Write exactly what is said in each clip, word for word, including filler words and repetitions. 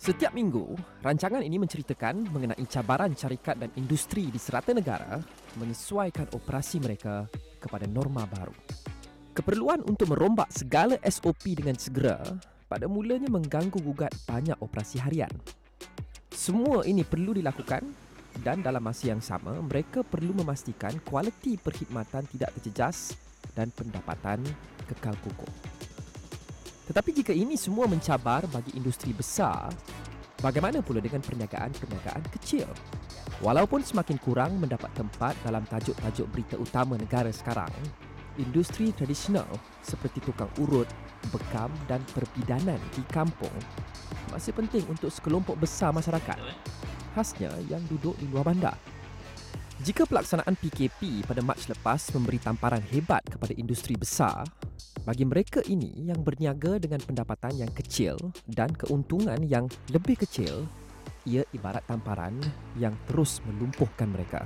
Setiap minggu, rancangan ini menceritakan mengenai cabaran syarikat dan industri di serata negara menyesuaikan operasi mereka kepada norma baru. Keperluan untuk merombak segala S O P dengan segera pada mulanya mengganggu gugat banyak operasi harian. Semua ini perlu dilakukan dan dalam masa yang sama mereka perlu memastikan kualiti perkhidmatan tidak terjejas dan pendapatan kekal kukuh. Tetapi jika ini semua mencabar bagi industri besar, bagaimana pula dengan perniagaan-perniagaan kecil? Walaupun semakin kurang mendapat tempat dalam tajuk-tajuk berita utama negara sekarang, industri tradisional seperti tukang urut, bekam dan perbidanan di kampung masih penting untuk sekelompok besar masyarakat, khasnya yang duduk di luar bandar. Jika pelaksanaan P K P pada Mac lepas memberi tamparan hebat kepada industri besar, bagi mereka ini yang berniaga dengan pendapatan yang kecil dan keuntungan yang lebih kecil, ia ibarat tamparan yang terus melumpuhkan mereka.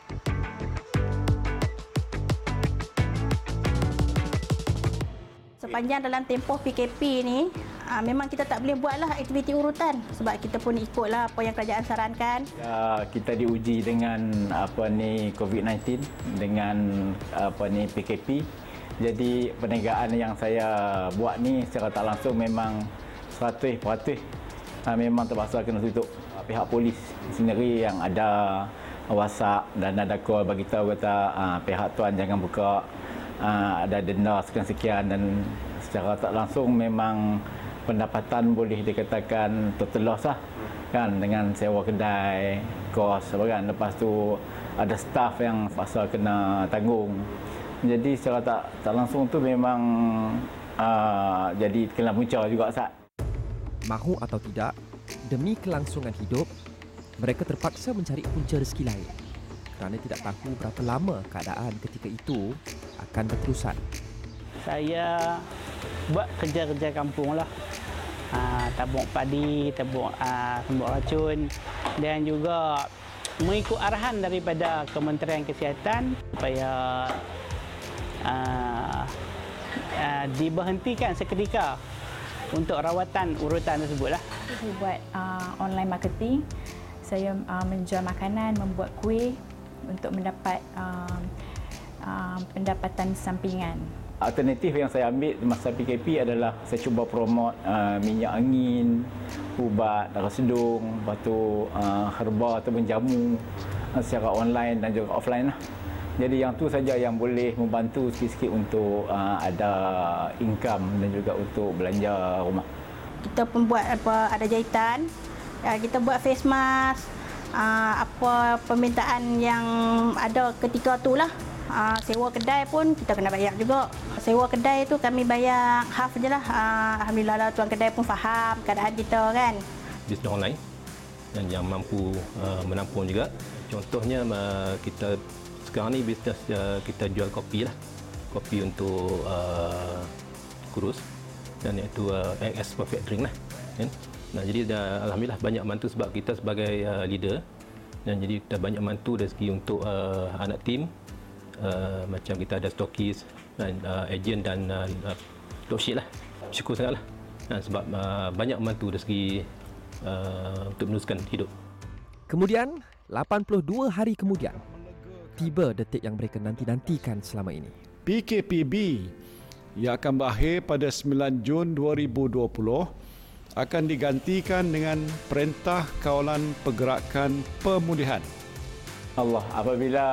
Sepanjang dalam tempoh P K P ni, aa, memang kita tak boleh buatlah aktiviti urutan sebab kita pun ikutlah apa yang kerajaan sarankan. Ya, kita diuji dengan apa ni COVID sembilan belas dengan apa ni P K P. Jadi perniagaan yang saya buat ni secara tak langsung memang seratus peratus memang terpaksa kena tutup. Pihak polis sendiri yang ada WhatsApp dan ada call bagi tahu kata pihak tuan jangan buka, ada denda sekian-sekian, dan secara tak langsung memang pendapatan boleh dikatakan tertelos lah kan, dengan sewa kedai, kos apa kan. Lepas tu ada staff yang pasal kena tanggung. Jadi secara tak, tak langsung tu memang uh, jadi kena punca juga Ustaz. Mahu atau tidak, demi kelangsungan hidup, mereka terpaksa mencari punca rezeki lain kerana tidak tahu berapa lama keadaan ketika itu akan berterusan. Saya buat kerja-kerja kampung lah. Uh, tabung padi, tabung, uh, tabung racun, dan juga mengikut arahan daripada Kementerian Kesihatan supaya Uh, uh, diberhentikan seketika untuk rawatan urutan tersebut lah. Saya buat uh, online marketing. Saya uh, menjual makanan, membuat kuih untuk mendapat uh, uh, pendapatan sampingan. Alternatif yang saya ambil masa P K P adalah saya cuba promote uh, minyak angin, ubat darah sedung, lepas tu uh, herba ataupun jamu uh, secara online dan juga offline lah. Jadi yang tu saja yang boleh membantu sikit-sikit untuk uh, ada income dan juga untuk belanja rumah. Kita pun buat apa, ada jahitan, uh, kita buat face mask, uh, apa permintaan yang ada ketika tu lah. Uh, sewa kedai pun kita kena bayar juga. Sewa kedai tu kami bayar half je lah. Uh, Alhamdulillah lah, tuan kedai pun faham keadaan kita kan. Bisnes online dan yang mampu uh, menampung juga. Contohnya uh, kita sekarang ni bisnes uh, kita jual kopi lah, kopi untuk uh, kurus, dan iaitu uh, X Perfect Drink lah kan? Nah, jadi dah, alhamdulillah banyak bantu sebab kita sebagai uh, leader, dan jadi kita banyak bantu dari segi untuk uh, anak tim, uh, macam kita ada stokis dan uh, ejen dan uh, dropship lah. Syukur sangatlah nah, sebab uh, banyak bantu dari segi uh, untuk meneruskan hidup. Kemudian, lapan puluh dua hari kemudian, tiba detik yang mereka nanti-nantikan selama ini. P K P B yang akan berakhir pada sembilan Jun dua ribu dua puluh akan digantikan dengan Perintah Kawalan Pergerakan Pemulihan. Allah, apabila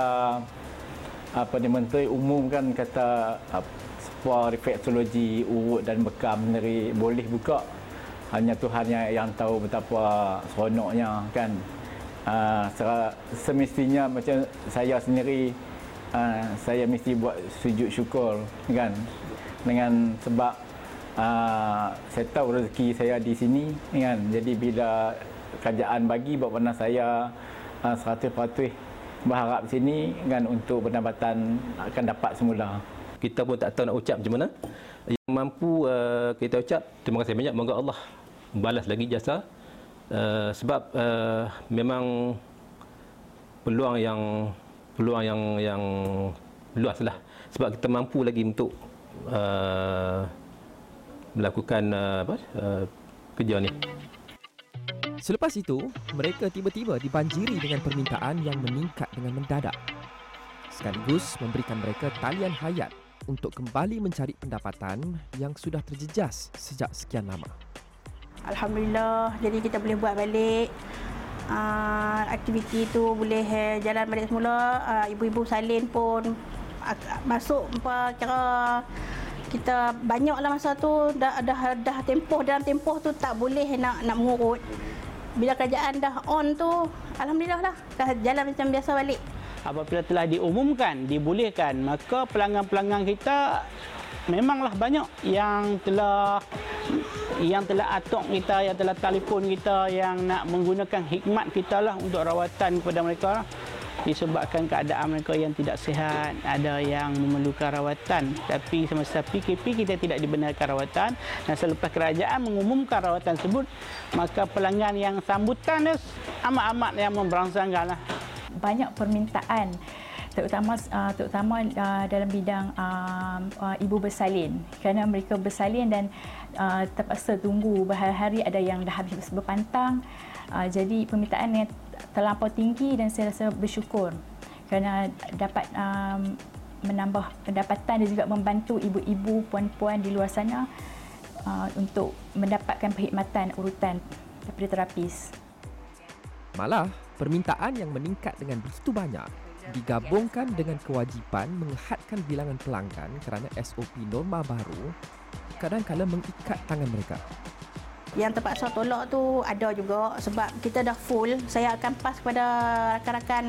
apa ni Menteri umumkan kata spa, refleksologi, urut dan bekam sendiri boleh buka, hanya Tuhan yang, yang tahu betapa seronoknya kan. Uh, semestinya macam saya sendiri, uh, saya mesti buat sujud syukur kan, dengan sebab uh, saya tahu rezeki saya di sini kan. Jadi bila kerajaan bagi, buat mana saya uh, seratus peratus berharap sini kan untuk pendapatan akan dapat semula. Kita pun tak tahu nak ucap macam mana. Yang mampu uh, kita ucap terima kasih banyak, moga Allah balas lagi jasa. Uh, sebab uh, memang peluang yang peluang yang yang luas lah, sebab kita mampu lagi untuk uh, melakukan uh, apa uh, kerja ni. Selepas itu, mereka tiba-tiba dibanjiri dengan permintaan yang meningkat dengan mendadak. Sekaligus memberikan mereka talian hayat untuk kembali mencari pendapatan yang sudah terjejas sejak sekian lama. Alhamdulillah, jadi kita boleh buat balik. Uh, aktiviti itu boleh uh, jalan balik semula. Uh, ibu-ibu salin pun uh, masuk apa kira kita banyaklah masa tu dah dah dah tempoh dalam tempoh tu tak boleh nak nak mengurut. Bila kerajaan dah on tu, alhamdulillah lah dah jalan macam biasa balik. Apabila telah diumumkan, dibolehkan, maka pelanggan-pelanggan kita memanglah banyak yang telah yang telah atok kita, yang telah telefon kita, yang nak menggunakan khidmat kita lah untuk rawatan kepada mereka. Disebabkan keadaan mereka yang tidak sihat, ada yang memerlukan rawatan. Tapi semasa P K P kita tidak dibenarkan rawatan. Dan selepas kerajaan mengumumkan rawatan tersebut, maka pelanggan yang sambutan dia amat-amat yang memberangsangkan lah. Banyak permintaan, terutama uh, terutama uh, dalam bidang uh, uh, ibu bersalin. Kerana mereka bersalin dan uh, terpaksa tunggu berhari-hari, ada yang dah habis berpantang. Uh, jadi permintaan yang terlampau tinggi dan saya rasa bersyukur kerana dapat um, menambah pendapatan dan juga membantu ibu-ibu, puan-puan di luar sana uh, untuk mendapatkan perkhidmatan urutan daripada terapis. Malah, permintaan yang meningkat dengan begitu banyak digabungkan dengan kewajipan menghadkan bilangan pelanggan kerana S O P norma baru kadang-kadang mengikat tangan mereka. Yang terpaksa tolak tu ada juga sebab kita dah full. Saya akan pass kepada rakan-rakan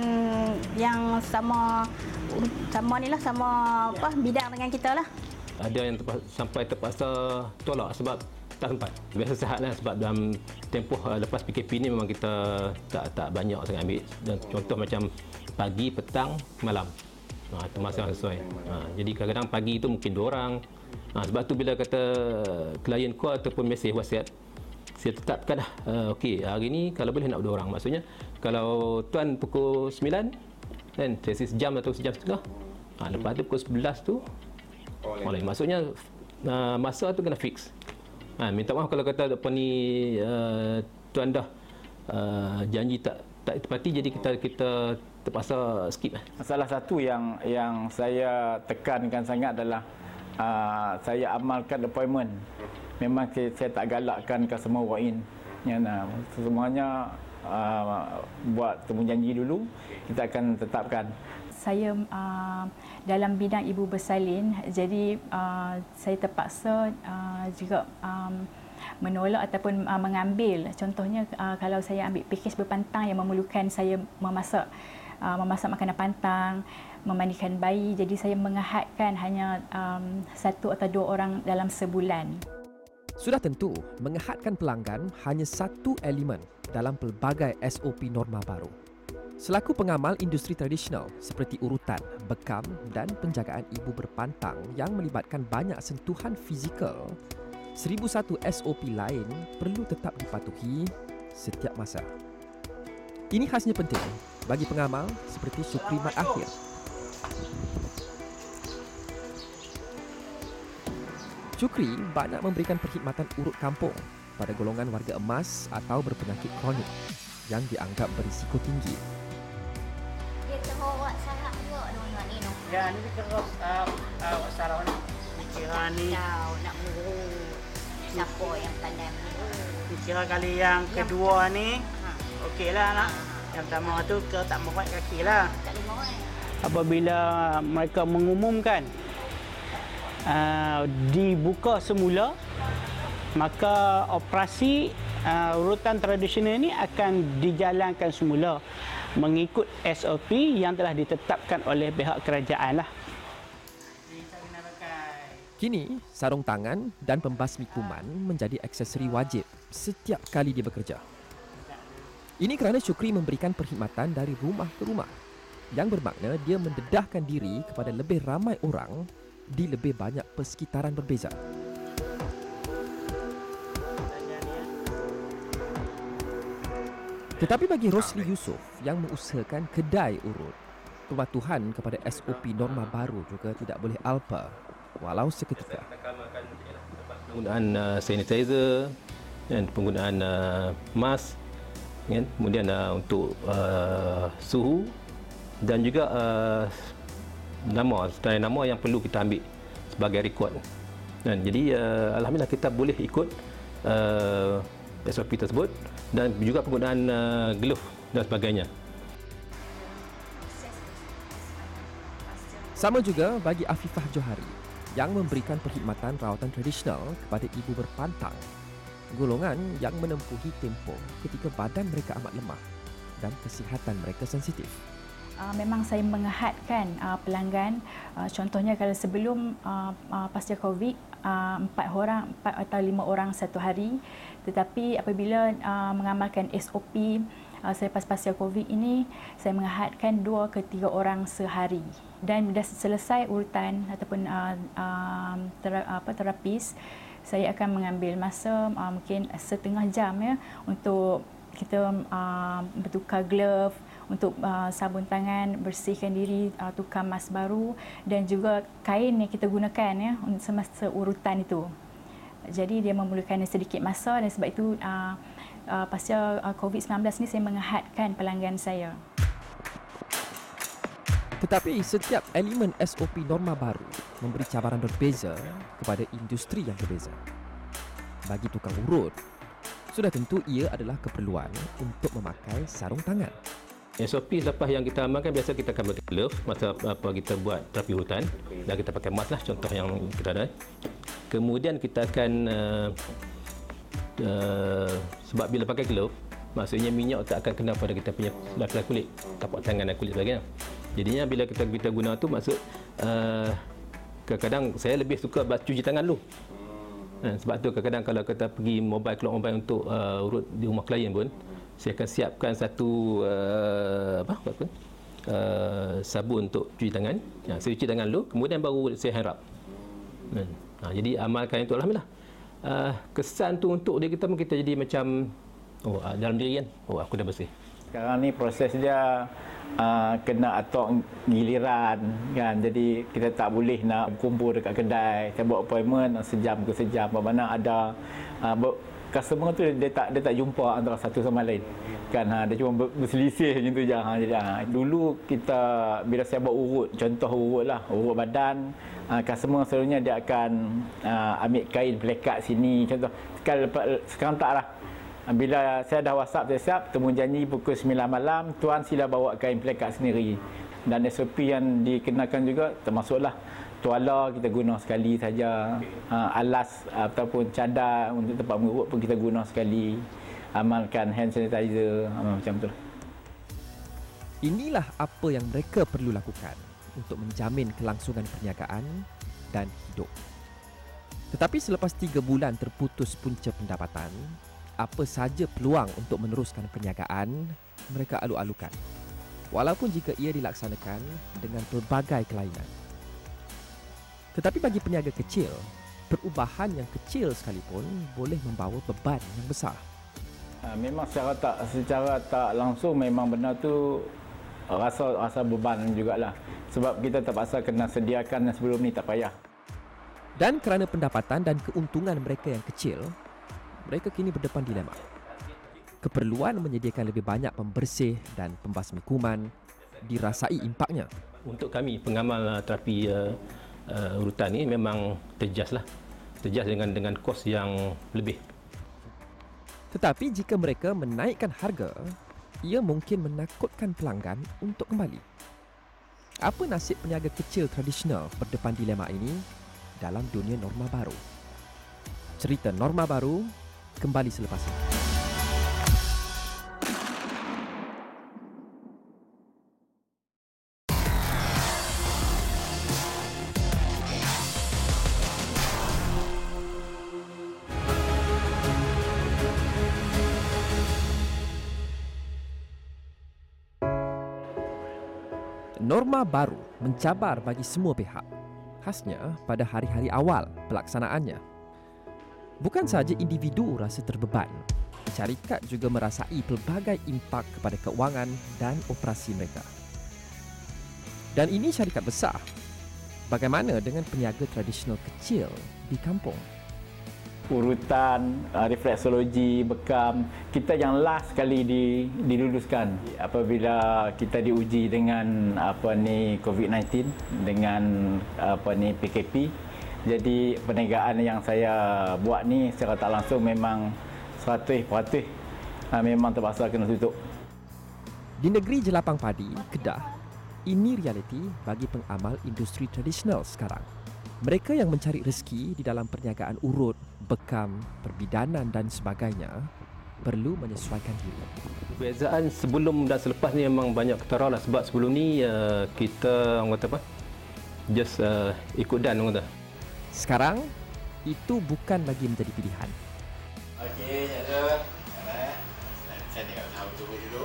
yang sama sama ni lah, sama apa bidang dengan kita lah. Ada yang terpaksa, sampai terpaksa tolak sebab tak sempat. Biasa sihat lah sebab dalam tempoh uh, lepas P K P ni memang kita tak tak banyak sangat ambil. Dan contoh macam pagi, petang, malam. Ha, itu masa yang sesuai. Ha, jadi kadang-kadang pagi itu mungkin dua orang. Ha, sebab tu bila kata klien call ataupun mesej WhatsApp, saya tetapkan dah, uh, okey, hari ni kalau boleh nak dua orang. Maksudnya, kalau tuan pukul sembilan, kan, sesi sejam atau sejam setengah. Ha, lepas tu pukul sebelas tu, oleh. Maksudnya, uh, masa tu kena fix. Ha, minta maaf kalau kata apa ni, uh, tuan dah uh, janji tak tak tepati, jadi kita kita terpaksa skip. Salah satu yang yang saya tekankan sangat adalah uh, saya amalkan appointment. Memang saya tak galakkan ke semua walk-in. Ya, nah, semuanya uh, buat temu janji dulu, kita akan tetapkan. Saya uh, dalam bidang ibu bersalin, jadi uh, saya terpaksa uh, juga um, menolak ataupun uh, mengambil. Contohnya uh, kalau saya ambil pakej berpantang yang memerlukan saya memasak uh, memasak makanan pantang, memandikan bayi, jadi saya mengahadkan hanya um, satu atau dua orang dalam sebulan. Sudah tentu, mengehadkan pelanggan hanya satu elemen dalam pelbagai S O P norma baru. Selaku pengamal industri tradisional seperti urutan, bekam dan penjagaan ibu berpantang yang melibatkan banyak sentuhan fizikal, seribu satu S O P lain perlu tetap dipatuhi setiap masa. Ini khasnya penting bagi pengamal seperti Syukri Mat Akhir. Syukri banyak memberikan perkhidmatan urut kampung pada golongan warga emas atau berpenyakit kronik yang dianggap berisiko tinggi. Dia terhormat sangat juga dengan ni. Ya, ni terus uh, uh, sarau ni. Kira ni tahu nak mengurut. Siapa yang pandai mengurut. Kira kali yang kedua ni, Ha. okeylah nak. Yang pertama tu ke tak merat kaki lah. Tak lima orang. Apabila mereka mengumumkan Uh, dibuka semula, maka operasi uh, urutan tradisional ini akan dijalankan semula mengikut S O P yang telah ditetapkan oleh pihak kerajaan lah. Kini, sarung tangan dan pembasmi kuman menjadi aksesori wajib setiap kali dia bekerja. Ini kerana Syukri memberikan perkhidmatan dari rumah ke rumah, yang bermakna dia mendedahkan diri kepada lebih ramai orang di lebih banyak persekitaran berbeza. Tetapi bagi Rosli Yusof yang mengusahakan kedai urut, kepatuhan kepada S O P norma baru juga tidak boleh alpa walau seketika. Penggunaan uh, sanitizer dan penggunaan uh, mask kan? Kemudian uh, untuk uh, suhu dan juga uh, nama, sebenarnya nama yang perlu kita ambil sebagai rekod. Dan jadi uh, alhamdulillah kita boleh ikut uh, S O P tersebut dan juga penggunaan uh, glove dan sebagainya. Sama juga bagi Afifah Johari yang memberikan perkhidmatan rawatan tradisional kepada ibu berpantang, golongan yang menempuhi tempoh ketika badan mereka amat lemah dan kesihatan mereka sensitif. Uh, memang saya menghadkan uh, pelanggan, uh, contohnya kalau sebelum uh, uh, pasca COVID uh, empat orang, empat atau lima orang satu hari, tetapi apabila uh, mengamalkan S O P uh, selepas pasca COVID ini, saya menghadkan dua ke tiga orang sehari. Dan sudah selesai urutan ataupun uh, uh, tera, apa, terapis, saya akan mengambil masa uh, mungkin setengah jam ya untuk kita uh, bertukar glove, untuk uh, sabun tangan, bersihkan diri, uh, tukar mask baru dan juga kain yang kita gunakan ya semasa urutan itu. Jadi dia memerlukan sedikit masa dan sebab itu uh, uh, pasca uh, COVID sembilan belas ni saya menghadkan pelanggan saya. Tetapi setiap elemen S O P norma baru memberi cabaran berbeza kepada industri yang berbeza. Bagi tukang urut, sudah tentu ia adalah keperluan untuk memakai sarung tangan. S O P selepas yang kita amalkan, biasa kita akan pakai glove masa apa kita buat terapi hutan dan kita pakai mask lah, contoh yang kita ada. Kemudian kita akan uh, uh, sebab bila pakai glove, maksudnya minyak tak akan kena pada kita punya lapisan kulit, tapak tangan dan kulit sebagainya. Jadinya bila kita kita guna tu, maksud uh, kadang-kadang saya lebih suka cuci tangan dulu. Uh, sebab tu kadang-kadang kalau kita pergi mobile, keluar mobile untuk uh, urut di rumah klien pun, saya akan siapkan satu uh, apa, apa uh, sabun untuk cuci tangan. Ya, saya cuci tangan dulu, kemudian baru saya hand rub. Hmm. Ha, jadi amalkan itu, alhamdulillah. Uh, kesan tu untuk dia kita kita jadi macam oh dalam diri kan, oh aku dah bersih. Sekarang ni proses dia uh, kena atok giliran kan. Jadi kita tak boleh nak kumpul dekat kedai. Saya buat appointment sejam ke sejam. Mana ada uh, customer tu dia tak dia tak jumpa antara satu sama lain kan, ha, dia cuma berselisih macam tu je. Ha, jadi, ha, dulu kita bila saya buat urut, contoh urut lah, urut badan, ha, customer selalunya dia akan uh, ambil kain pelekat sini contoh. Sekarang, sekarang tak lah, bila saya dah WhatsApp, saya siap temu janji pukul sembilan malam, tuan sila bawa kain pelekat sendiri. Dan S O P yang dikenakan juga termasuklah tuala kita guna sekali saja, ha, alas ataupun cadar untuk tempat mengurut pun kita guna sekali, amalkan hand sanitizer, amal macam tu. Inilah apa yang mereka perlu lakukan untuk menjamin kelangsungan perniagaan dan hidup. Tetapi selepas tiga bulan terputus punca pendapatan, apa saja peluang untuk meneruskan perniagaan mereka alu-alukan, walaupun jika ia dilaksanakan dengan pelbagai kelainan. Tetapi bagi peniaga kecil, perubahan yang kecil sekalipun boleh membawa beban yang besar. Ha, memang secara tak secara tak langsung memang benar tu rasa rasa beban jugalah. Sebab kita terpaksa kena sediakan yang sebelum ni tak payah. Dan kerana pendapatan dan keuntungan mereka yang kecil, mereka kini berdepan dilema. Keperluan menyediakan lebih banyak pembersih dan pembasmi kuman dirasai impaknya. Untuk kami pengamal terapi uh, uh, urutan ini memang terjas lah. Terjas dengan dengan kos yang lebih. Tetapi jika mereka menaikkan harga, ia mungkin menakutkan pelanggan untuk kembali. Apa nasib peniaga kecil tradisional berdepan dilema ini dalam dunia norma baru? Cerita norma baru kembali selepas ini. Norma baru mencabar bagi semua pihak, khasnya pada hari-hari awal pelaksanaannya. Bukan sahaja individu rasa terbeban, syarikat juga merasai pelbagai impak kepada keuangan dan operasi mereka. Dan ini syarikat besar. Bagaimana dengan peniaga tradisional kecil di kampung? urutan, uh, refleksologi, bekam, kita yang last sekali di, diluluskan apabila kita diuji dengan apa ni COVID sembilan belas dengan apa ni P K P. Jadi perniagaan yang saya buat ni secara tak langsung memang seratus peratus uh, memang terpaksa kena tutup. Di negeri jelapang padi, Kedah, ini realiti bagi pengamal industri tradisional sekarang. Mereka yang mencari rezeki di dalam perniagaan urut, bekam, perbidanan dan sebagainya perlu menyesuaikan diri. Perbezaan sebelum dan selepas ni memang banyak ketara lah, sebab sebelum ni uh, kita orang kata apa? Just uh, ikut dan orang kata. Sekarang itu bukan lagi menjadi pilihan. Okey, ada. Saya tengok tahu turun dulu.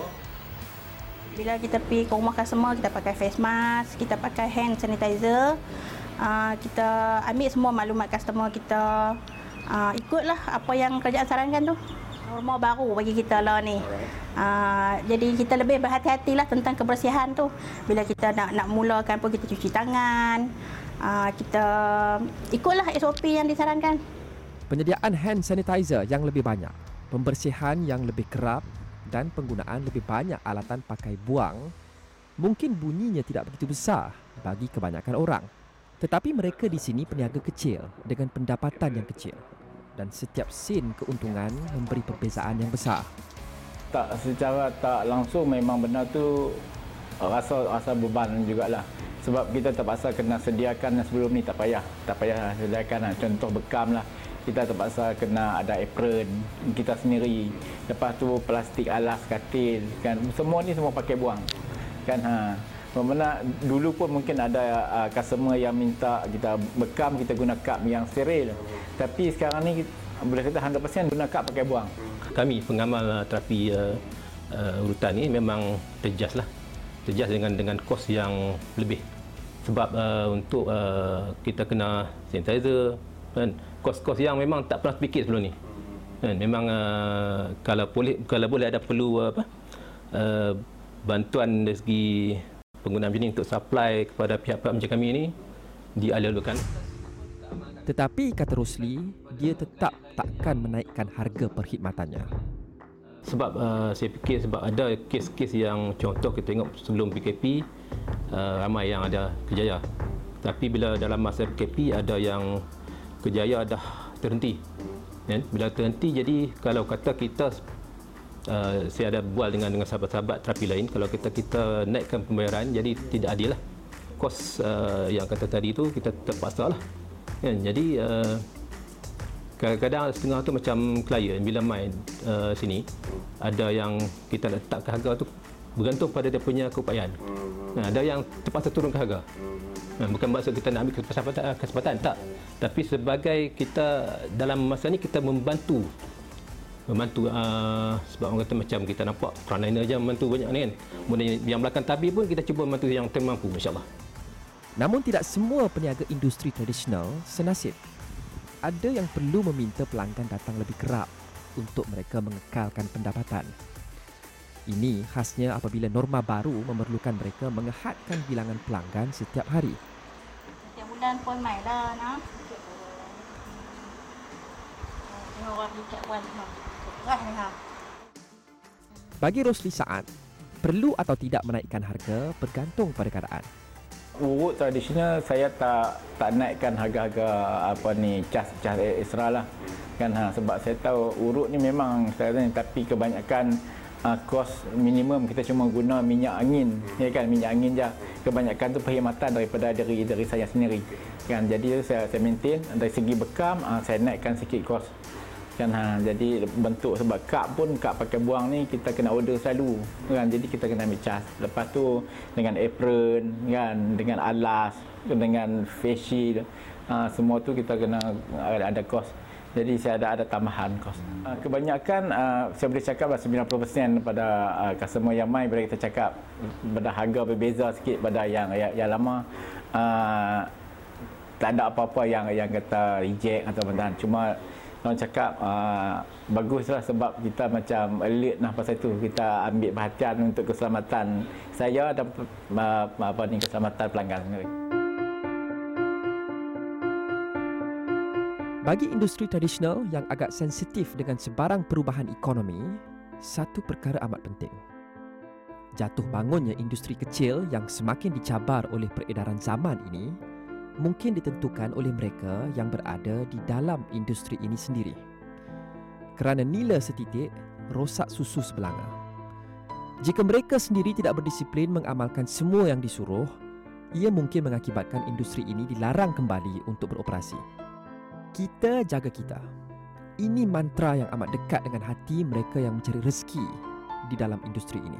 Bila kita pergi ke rumah customer, kita pakai face mask, kita pakai hand sanitizer. Uh, kita ambil semua maklumat customer kita, uh, ikutlah apa yang kerajaan sarankan tu. Norma baru bagi kita lah ni. Uh, jadi kita lebih berhati-hatilah tentang kebersihan tu. Bila kita nak nak mulakan pun kita cuci tangan. Uh, kita ikutlah S O P yang disarankan. Penyediaan hand sanitizer yang lebih banyak, pembersihan yang lebih kerap dan penggunaan lebih banyak alatan pakai buang mungkin bunyinya tidak begitu besar bagi kebanyakan orang. Tetapi mereka di sini peniaga kecil dengan pendapatan yang kecil dan setiap sen keuntungan memberi perbezaan yang besar. Tak secara tak langsung memang benar tu rasa rasa beban jugalah. Sebab kita terpaksa kena sediakan sebelum ni, tak payah, tak payah sediakan. Contoh bekam lah, kita terpaksa kena ada apron kita sendiri. Lepas tu plastik alas katil kan, semua ni semua pakai buang kan. Ha. Mana dulu pun mungkin ada uh, customer yang minta kita bekam, kita guna kap yang steril. Tapi sekarang ni boleh kata seratus peratus guna kap pakai buang. Kami pengamal uh, terapi uh, uh, urutan ni memang terjas lah. Terjas dengan dengan kos yang lebih. Sebab uh, untuk uh, kita kena sanitizer kan, kos-kos yang memang tak pernah fikir sebelum ni. Kan, memang uh, kalau boleh kalau boleh ada perlu uh, apa? Uh, bantuan dari segi penggunaan macam ni untuk supply kepada pihak-pihak macam kami ni dialirkan. Tetapi kata Rosli, dia tetap takkan menaikkan harga perkhidmatannya. Sebab uh, saya fikir sebab ada kes-kes yang contoh kita tengok sebelum P K P uh, ramai yang ada kerjaya. Tapi bila dalam masa P K P ada yang kerjaya dah terhenti. Kan? Bila terhenti jadi kalau kata kita Uh, saya ada bual dengan dengan sahabat-sahabat terapi lain, kalau kita kita naikkan pembayaran jadi tidak adil lah. Kos uh, yang kata tadi tu kita terpaksa lah kan? Jadi uh, kadang-kadang setengah tu macam klien bila main uh, sini ada yang kita letakkan harga tu bergantung pada dia punya keupayaan. Nah, ada yang terpaksa turun ke harga. Nah, bukan maksud kita nak ambil kesempatan, kesempatan tak, tapi sebagai kita dalam masa ni kita membantu membantu uh, sebab orang kata macam kita nampak frontliner je membantu banyak ni kan. Kemudian yang belakang tabir pun kita cuba membantu yang termampu, insya-Allah. Namun tidak semua peniaga industri tradisional senasib. Ada yang perlu meminta pelanggan datang lebih kerap untuk mereka mengekalkan pendapatan. Ini khasnya apabila norma baru memerlukan mereka mengehadkan bilangan pelanggan setiap hari. Setiap bulan pun mai lah nak. Tengok orang ikat pun. Bagi Rosli Saad, perlu atau tidak menaikkan harga bergantung pada keadaan. Urut tradisional saya tak tak naikkan harga-harga apa ni cas cas ekstra lah kan. Ha, sebab saya tahu urut ni memang sekarang ni, tapi kebanyakan uh, kos minimum kita cuma guna minyak angin ya kan, minyak angin je. Kebanyakan tu perkhidmatan daripada dari dari saya sendiri kan. Jadi saya saya maintain dari segi bekam, uh, saya naikkan sikit kos kan. Ha, jadi bentuk sebab kap pun kap pakai buang ni kita kena order selalu kan, jadi kita kena ambil cas. Lepas tu dengan apron kan, dengan alas, dengan face shield, ha, semua tu kita kena ada, ada kos. Jadi saya ada ada tambahan kos. Ha, kebanyakan uh, saya boleh cakap sembilan puluh peratus pada uh, customer yang mai bila kita cakap pada harga berbeza sikit pada yang yang, yang lama, uh, tak ada apa-apa yang yang kata reject atau apa. Cuma orang cakap uh, baguslah sebab kita macam alert lah pasal itu, kita ambil perhatian untuk keselamatan saya dan uh, apa ni keselamatan pelanggan sendiri. Bagi industri tradisional yang agak sensitif dengan sebarang perubahan ekonomi, satu perkara amat penting. Jatuh bangunnya industri kecil yang semakin dicabar oleh peredaran zaman ini mungkin ditentukan oleh mereka yang berada di dalam industri ini sendiri. Kerana nila setitik, rosak susu sebelanga. Jika mereka sendiri tidak berdisiplin mengamalkan semua yang disuruh, ia mungkin mengakibatkan industri ini dilarang kembali untuk beroperasi. Kita jaga kita. Ini mantra yang amat dekat dengan hati mereka yang mencari rezeki di dalam industri ini.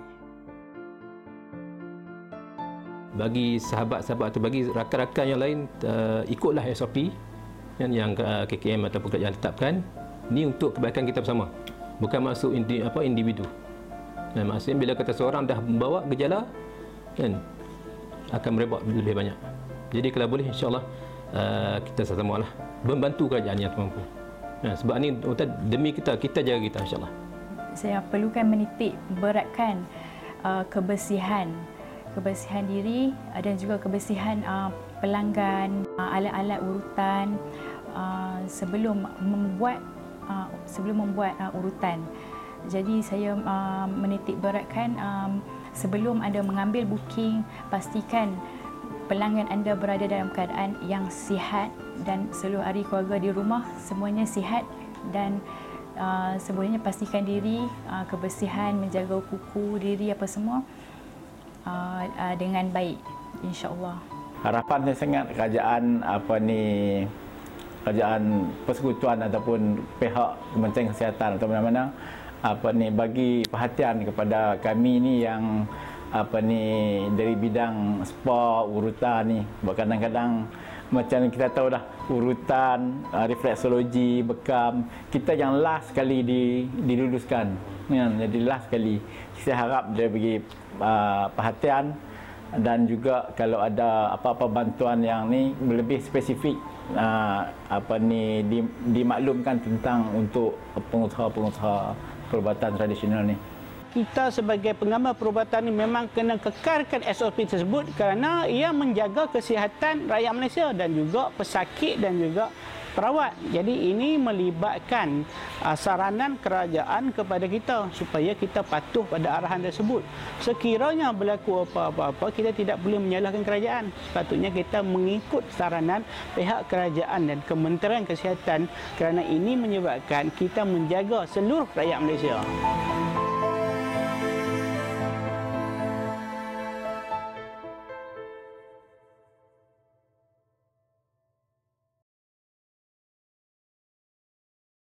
Bagi sahabat-sahabat atau bagi rakan-rakan yang lain, uh, ikutlah S O P yang, yang uh, K K M ataupun kerajaan tetapkan. Ini untuk kebaikan kita bersama. Bukan masuk indi, apa, individu. Dan maksudnya bila kata seorang dah membawa gejala, kan, akan merebak lebih banyak. Jadi kalau boleh, insyaAllah uh, kita sama-sama lah membantu kerajaan yang mampu. Nah, sebab ni demi kita, kita jaga kita, insyaAllah. Saya perlukan menitik beratkan uh, kebersihan kebersihan diri dan juga kebersihan uh, pelanggan, uh, alat-alat urutan uh, sebelum membuat uh, sebelum membuat uh, urutan. Jadi saya uh, menitik beratkan um, sebelum anda mengambil booking, pastikan pelanggan anda berada dalam keadaan yang sihat dan seluruh ahli keluarga di rumah semuanya sihat dan uh, sebenarnya pastikan diri uh, kebersihan, menjaga kuku diri apa semua uh, uh, dengan baik, insya-Allah. Harapan saya sangat kerajaan apa ni kerajaan persekutuan ataupun pihak Kementerian Kesihatan atau mana-mana apa ni bagi perhatian kepada kami ni yang apa ni dari bidang spa urutan ni. Kadang-kadang macam kita tahu dah urutan uh, refleksologi bekam kita yang last sekali di diluluskan ya, jadi last sekali. Saya harap dia bagi uh, perhatian dan juga kalau ada apa-apa bantuan yang ni lebih spesifik uh, apa ni di, dimaklumkan tentang untuk pengusaha-pengusaha perubatan tradisional ni. Kita sebagai pengamal perubatan ini memang kena kekalkan S O P tersebut kerana ia menjaga kesihatan rakyat Malaysia dan juga pesakit dan juga perawat. Jadi ini melibatkan uh, saranan kerajaan kepada kita supaya kita patuh pada arahan tersebut. Sekiranya berlaku apa-apa, kita tidak boleh menyalahkan kerajaan. Sepatutnya kita mengikut saranan pihak kerajaan dan Kementerian Kesihatan kerana ini menyebabkan kita menjaga seluruh rakyat Malaysia.